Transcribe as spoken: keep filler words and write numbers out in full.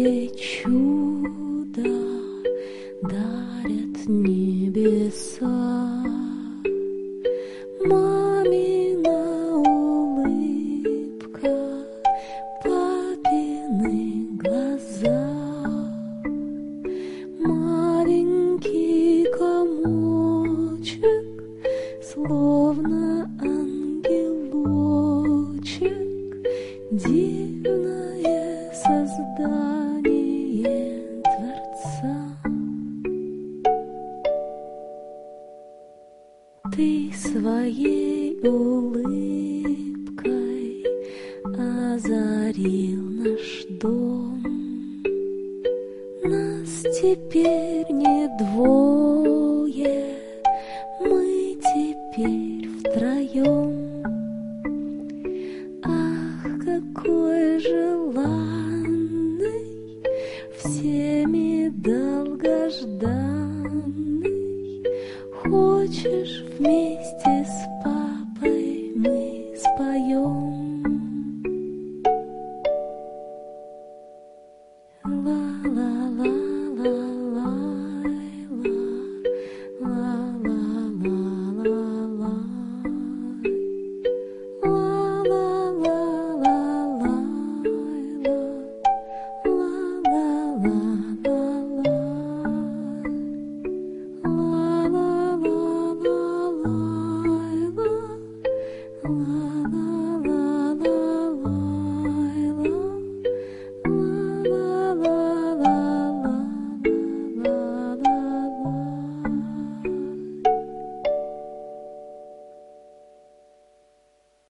Какое чудо дарят небеса, мамина улыбка, папины глаза, маленький комочек, словно ангелочек, дивное создание Творца. Ты своей улыбкой озарил наш дом. Нас теперь не двое, мы теперь втроем. Ах, какой желанный, всеми долгожданный. Хочешь, вместе с папой мы споем? Ла-ла-ла.